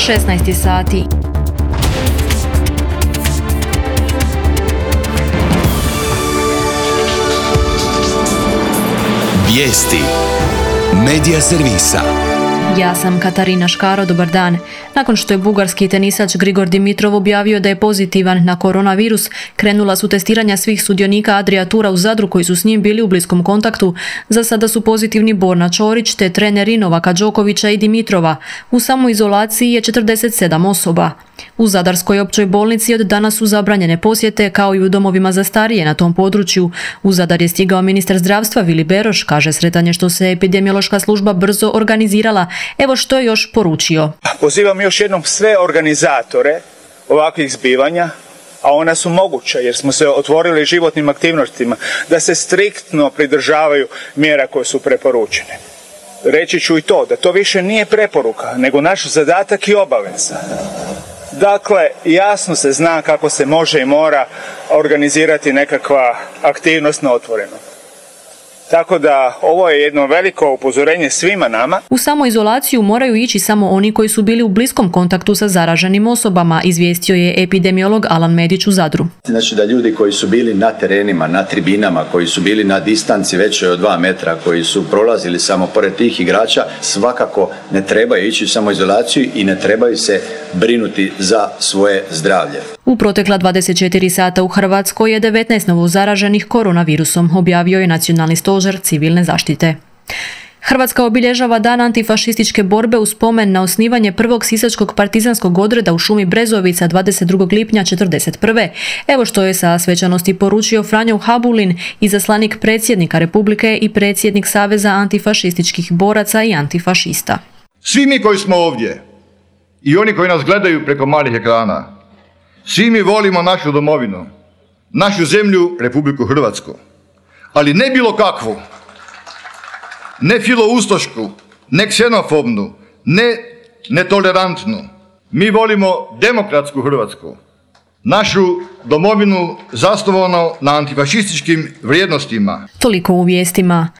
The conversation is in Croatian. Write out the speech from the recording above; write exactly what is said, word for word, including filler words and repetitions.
šesnaest sati. Vijesti Medija servisa. Ja sam Katarina Škaro, dobar dan. Nakon što je bugarski tenisač Grigor Dimitrov objavio da je pozitivan na koronavirus, krenula su testiranja svih sudionika Adria Tura u Zadru koji su s njim bili u bliskom kontaktu. Za sada su pozitivni Borna Ćorić te treneri Novaka Đokovića i Dimitrova. U samoizolaciji je četrdeset sedam osoba. U Zadarskoj općoj bolnici od danas su zabranjene posjete, kao i u domovima za starije na tom području. U Zadar je stigao ministar zdravstva Vili Beroš, kaže sretan je što se epidemiološka služba brzo organizirala. Evo što je još poručio. Pozivam još jednom sve organizatore ovakvih zbivanja, a ona su moguća jer smo se otvorili životnim aktivnostima, da se striktno pridržavaju mjera koje su preporučene. Reći ću i to, da to više nije preporuka, nego naš zadatak i obaveza. Dakle, jasno se zna kako se može i mora organizirati nekakva aktivnost na otvoreno. Tako da ovo je jedno veliko upozorenje svima nama. U samoizolaciju moraju ići samo oni koji su bili u bliskom kontaktu sa zaraženim osobama, izvijestio je epidemiolog Alan Medić u Zadru. Znači da ljudi koji su bili na terenima, na tribinama, koji su bili na distanci većoj od dva metra, koji su prolazili samo pored tih igrača, svakako ne trebaju ići u samoizolaciju i ne trebaju se brinuti za svoje zdravlje. U protekla dvadeset četiri sata u Hrvatskoj je devetnaest novo zaraženih koronavirusom, objavio je Nacionalni stožer civilne zaštite. Hrvatska obilježava dan antifašističke borbe u spomen na osnivanje prvog sisačkog partizanskog odreda u šumi Brezovica dvadeset drugog lipnja četrdeset prve. Evo što je sa svečanosti poručio Franjo Habulin, izaslanik predsjednika Republike i predsjednik Saveza antifašističkih boraca i antifašista. Svi mi koji smo ovdje i oni koji nas gledaju preko malih ekrana, svi mi volimo našu domovinu, našu zemlju, Republiku Hrvatsku. Ali ne bilo kakvu, ne filoustošku, ne ksenofobnu, ne netolerantnu. Mi volimo demokratsku Hrvatsku, našu domovinu zasnovanu na antifašističkim vrijednostima. Toliko u vijestima.